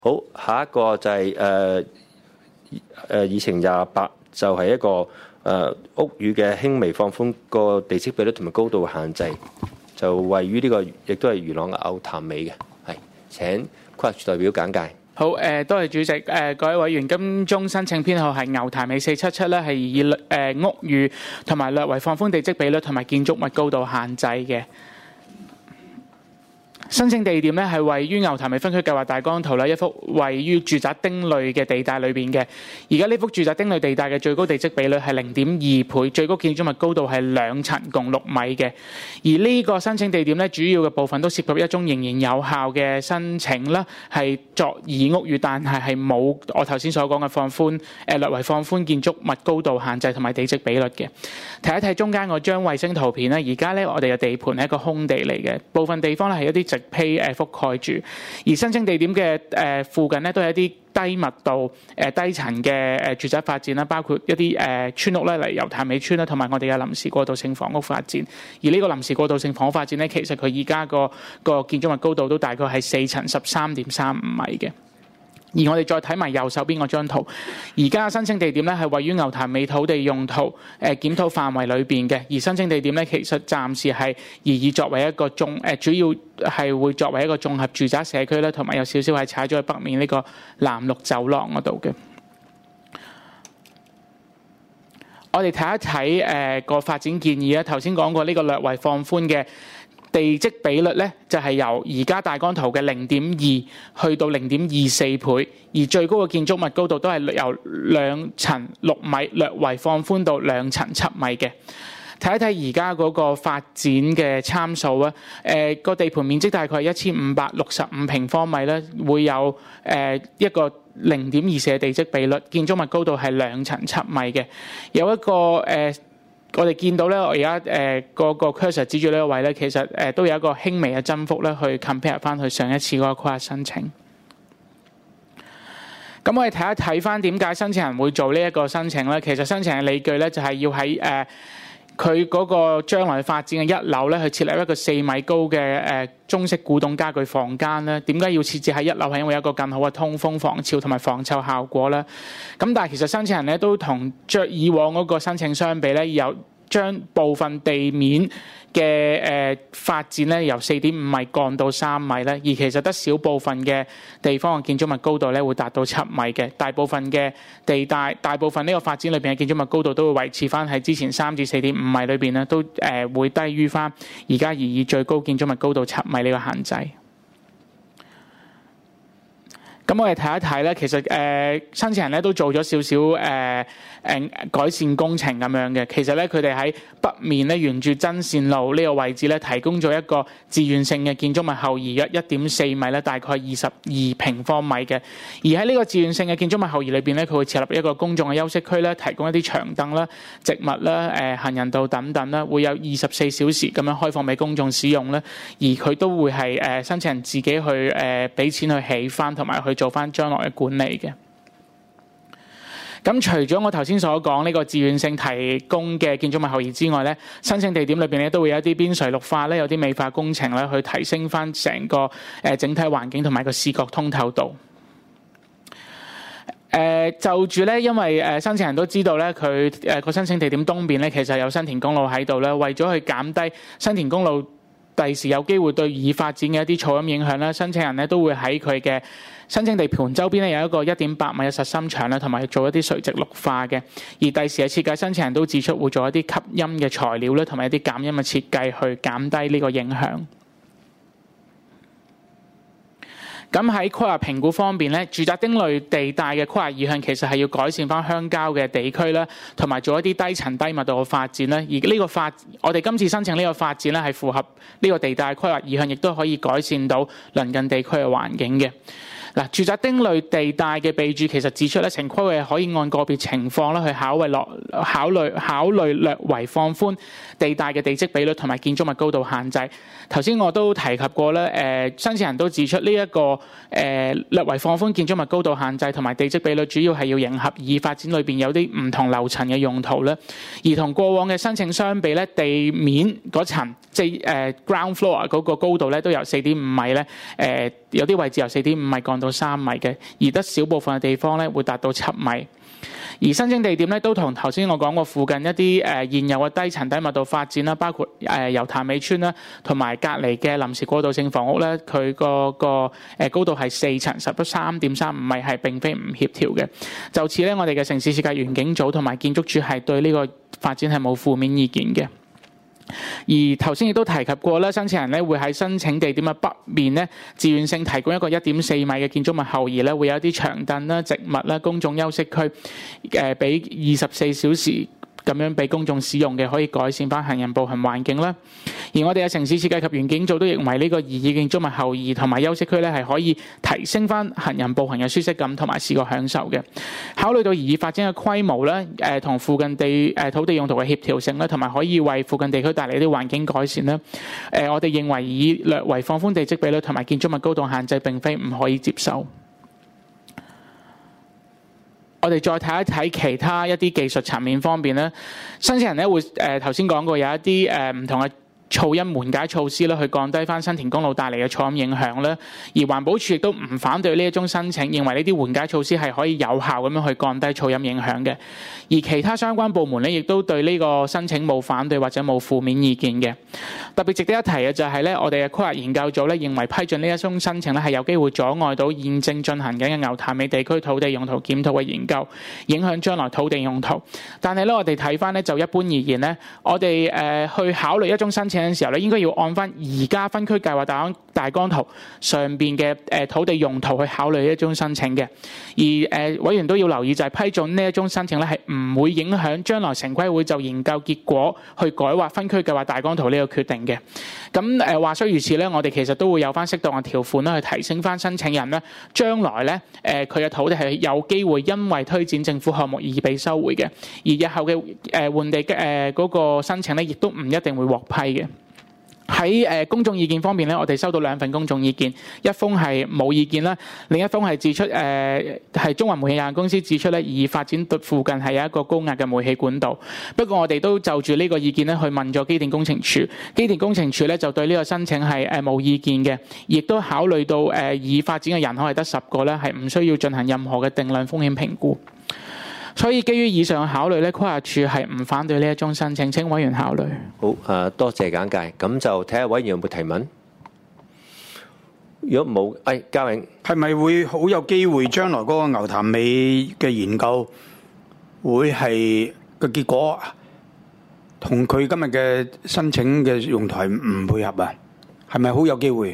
好，下一個就係議程28，就係一個屋宇嘅輕微放寬個地積比率同埋高度限制，就位於呢個亦都係元朗嘅牛潭尾嘅。係，請規劃署代表簡介。 好，多謝主席。各位委員，金鐘申請編號係牛潭尾477咧，係以屋宇同埋略為放寬地積比率同埋建築物高度限制嘅。申請地點咧係位於牛潭尾分區計劃大綱圖啦，一幅位於住宅丁類嘅地帶裏邊嘅。而家呢幅住宅丁類地帶嘅最高地積比率係0.2倍，最高建築物高度係2層共6米嘅。而呢個申請地點咧，主要嘅部分都涉及一宗仍然有效嘅申請啦，係作擬屋宇，但係冇我頭先所講嘅放寬略為放寬建築物高度限制同埋地積比率嘅。睇一睇中間嗰張衛星圖片咧，而家咧我哋嘅地盤係一個空地嚟嘅，部分地方咧係一啲直批覆蓋住，而申請地點嘅附近咧都係一啲低密度低層嘅住宅發展啦，包括一啲村屋咧，例如油潭尾村啦，同埋我哋嘅臨時過渡性房屋發展。而呢個臨時過渡性房屋發展咧，其實佢而家個建築物高度都大概係4層13.35米嘅。而我哋再睇埋右手邊嗰張圖，而家申請地點咧係位於牛潭尾土地用途檢討範圍裏邊嘅，而申請地點咧其實暫時係以作為一個主要係會作為一個綜合住宅社區咧，同埋有少少係踩咗喺北面呢個藍綠走廊嗰度嘅。我哋睇一睇個發展建議啦，頭先講過呢個略為放寬嘅地積比率咧，就係由而家大綱圖嘅0.2去到0.24倍，而最高嘅建築物高度都係由2層6米略為放寬到2層7米嘅。睇一睇而家嗰個發展嘅參數啊，個地盤面積大概係1565平方米咧，會有一個0.24嘅地積比率，建築物高度係2層7米嘅，有一個我哋見到咧，我而家個 cursor 指住呢個位咧，其實都有一個輕微嘅增幅咧，去 compare 翻去上一次嗰個規劃申請。咁我哋睇一睇翻點解申請人會做呢一個申請咧？其實申請嘅理據咧，就係要喺佢嗰個將來發展嘅1樓咧，去設立一個4米高嘅中式古董家具房間咧。點解要設置喺1樓？係因為有一個更好嘅通風、防潮同埋防臭效果啦。咁但係其實申請人咧都同以往嗰個申請相比咧，有將部分地面嘅發展咧由4.5米降到3米咧，而其實得少部分嘅地方嘅建築物高度咧會達到7米嘅，大部分嘅地帶、大部分呢個發展裏邊嘅建築物高度都會維持翻喺之前3至4.5米裏邊咧，都會低於翻而家擬議最高建築物高度7米呢個限制。咁我哋睇一睇咧，其實申請人咧都做咗少少改善工程咁樣嘅。其實咧佢哋喺北面咧沿住真善路呢個位置咧提供咗一個自願性嘅建築物後移約1.4米咧，大概22平方米嘅。而喺呢個自願性嘅建築物後移裏邊咧，佢會設立一個公眾嘅休息區咧，提供一啲長凳啦、植物啦、行人道等等啦，會有24小時咁樣開放俾公眾使用咧。而佢都會係申請人自己去俾錢去起翻，同埋去做翻將來嘅管理嘅。咁除咗我頭先所講呢個自願性提供嘅建築物後移之外咧，申請地點裏邊咧都會有一啲邊陲綠化咧，有啲美化工程咧，去提升翻成個整體環境同埋個視覺通透度。就住咧，因為申請人都知道咧，佢個申請地點東邊咧其實有新田公路喺度咧，為咗去減低新田公路第時有機會對已發展嘅一啲噪音影響咧，申請人咧都會喺佢嘅申請地盤周邊咧有一個1.8米嘅實心牆咧，同埋做一啲垂直綠化嘅。而第時嘅設計申請人都指出會做一啲吸音嘅材料咧，同埋一啲減音嘅設計去減低呢個影響。咁喺規劃評估方面咧，住宅丁類地帶嘅規劃意向其實係要改善翻鄉郊嘅地區啦，同埋做一啲低層低密度嘅發展啦。而呢個我哋今次申請呢個發展咧係符合呢個地帶規劃意向，亦都可以改善到鄰近地區嘅環境嘅。嗱，住宅丁類地帶嘅備註其實指出咧，城規會可以按個別情況咧去考慮略為放寬地帶嘅地積比率同埋建築物高度限制。頭先我都提及過咧，申請人都指出呢一個略為放寬建築物高度限制同埋地積比率，主要係要迎合已發展裏邊有啲唔同樓層嘅用途咧。而同過往嘅申請相比咧，地面嗰層即係ground floor 嗰個高度咧，都由4.5米咧，有啲位置由4.5米降到3米嘅，而得少部分嘅地方咧會達到7米。而申請地點咧都同頭先我講過附近一啲現有嘅低層低密度發展啦，包括油潭尾村啦，同埋隔離嘅臨時過渡性房屋咧，佢個高度係4層，實得3.35米，係並非唔協調嘅。就此咧，我哋嘅城市設計園景組同埋建築署係對呢個發展係冇負面意見嘅。而頭先亦都提及過啦，申請人咧會喺申請地點嘅北面咧，自願性提供一個1.4米嘅建築物後移咧，會有一啲長凳啦、植物啦、公眾休息區，俾24小時咁樣俾公眾使用嘅，可以改善翻行人步行環境啦。而我哋嘅城市設計及園景組都認為呢個擬議建築物後移同埋休息區咧係可以提升翻行人步行嘅舒適感同埋視覺享受嘅。考慮到擬議發展嘅規模咧，同附近土地用途嘅協調性咧，同埋可以為附近地區帶嚟一啲環境改善咧，我哋認為以略為放寬地積比率同埋建築物高度限制並非唔可以接受。我哋再睇一睇其他一啲技術層面方面咧，申請人咧會頭先講過有一啲唔同嘅噪音緩解措施啦，去降低翻新田公路帶嚟嘅噪音影響啦。而環保署亦都唔反對呢一宗申請，認為呢啲緩解措施係可以有效咁樣去降低噪音影響嘅。而其他相關部門咧，亦都對呢個申請冇反對或者冇負面意見嘅。特別值得一提嘅就係咧，我哋嘅規劃研究組咧認為批准呢一宗申請咧係有機會阻礙到現正進行緊嘅牛潭尾地區土地用途檢討嘅研究，影響將來土地用途。但係咧，我哋睇翻咧就一般而言咧，我哋去考慮一宗申請嘅時候咧，應該要按翻而家分區計劃大綱圖上邊嘅土地用途去考慮呢一宗申請嘅。而委員都要留意就係批准呢一宗申請咧係唔會影響將來城規會就研究結果去改劃分區計劃大綱圖呢個決定嘅。咁話雖如此咧，我哋其實都會有翻適當嘅條款啦，去提升翻申請人咧將來咧佢嘅土地係有機會因為推展政府項目而被收回嘅，而日後嘅換地嗰個申請咧亦都唔一定會獲批嘅。喺公眾意見方面咧，我哋收到2份公眾意見，一封係冇意見啦，另一封係指出係中華煤氣有限公司指出咧，而發展附近係有一個高壓嘅煤氣管道。不過我哋都就住呢個意見咧去問咗機電工程署，機電工程署咧就對呢個申請係冇意見嘅，亦都考慮到已發展嘅人口係得10個咧，係唔需要進行任何嘅定量風險評估。所以基於以上嘅考慮咧，規劃署係唔反對呢一宗申請，請委員考慮。 好，多謝簡介。咁就睇下委員有冇提問。如果冇，嘉永係咪會好有機會將來嗰個牛潭尾嘅研究會係個結果同佢今日嘅申請嘅用途係唔配合啊？係咪好有機會？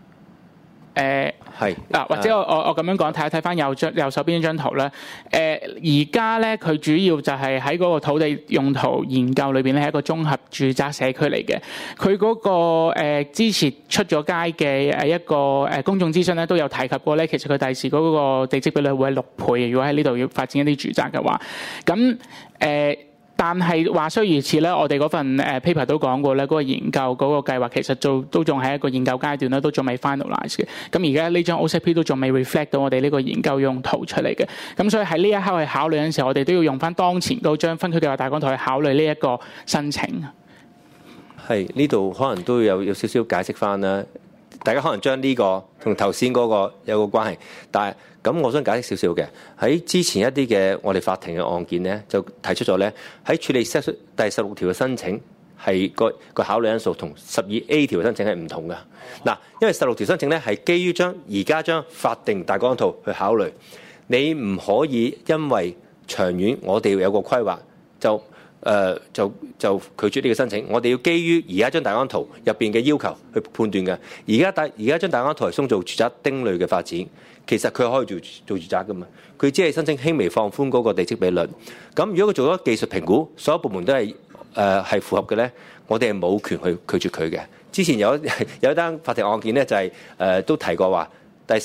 係嗱，或者我咁樣講，睇翻右手邊張圖咧。而家咧，佢主要就係喺嗰個土地用途研究裏邊咧，係一個綜合住宅社區嚟嘅。佢嗰個之前出咗街嘅一個公眾諮詢咧，都有提及過咧。其實佢第時嗰個地積比率會係6倍，如果喺呢度要發展一啲住宅嘅話，咁但係話雖如此咧，我哋嗰份paper 都講過咧，嗰個研究嗰個計劃其實都仲係一個研究階段啦，都仲未 finalize 嘅。咁而家呢張 OCP 都仲未 reflect 到我哋呢個研究用途出嚟嘅。咁所以喺呢一刻去考慮嘅時候，我哋都要用翻當前嗰張分區計劃大綱圖去考慮呢一個申請。 係呢度可能都有少少解釋翻啦。大家可能將呢個同頭先嗰個有個關係，但係咁我想解釋少少嘅。喺之前一啲嘅我哋法庭嘅案件咧，就提出咗咧，喺處理第16條嘅申請係個考慮因素同12A 條嘅申請係唔同嘅。嗱，因為16條申請咧係基於而家將法定大綱圖去考慮，你唔可以因為長遠我哋有個規劃就拒絕呢個申請，我哋要基於而家張大綱圖入邊嘅要求去判斷嘅。而家張大綱圖係送做住宅丁類嘅發展，其實佢可以做住宅噶嘛，佢只係申請輕微放寬嗰個地積比率。咁如果佢做咗技術評估，所有部門都係符合嘅咧，我哋係冇權去拒絕佢嘅。之前有一單法庭案件咧，就係都提過話第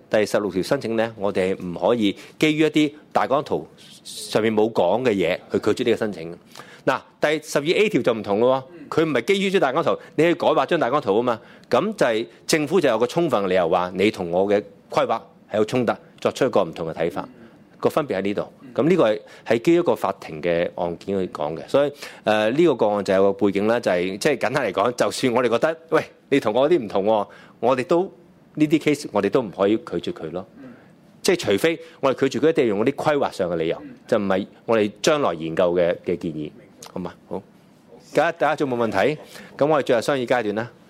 16條申請咧，我哋唔可以基於一啲大綱圖上面冇講嘅嘢去拒絕呢個申請。嗱，第12A 條就唔同咯，佢唔係基於張大綱圖，你去改劃張大綱圖啊嘛。咁就係政府就有個充分嘅理由話你同我嘅規劃係有衝突，作出一個唔同嘅睇法。個分別喺呢度。咁呢個係基於一個法庭嘅案件去講嘅，所以呢個個案就有個背景啦，就係即係簡單嚟講，就算我哋覺得喂你同我啲唔同，我哋都呢啲 case 我哋都唔可以拒絕佢咯。即係除非我哋拒絕佢，一定要用嗰啲規劃上嘅理由，就唔係我哋將來研究嘅建議，好嘛？好，大家仲冇問題？咁我哋最後商議階段啦。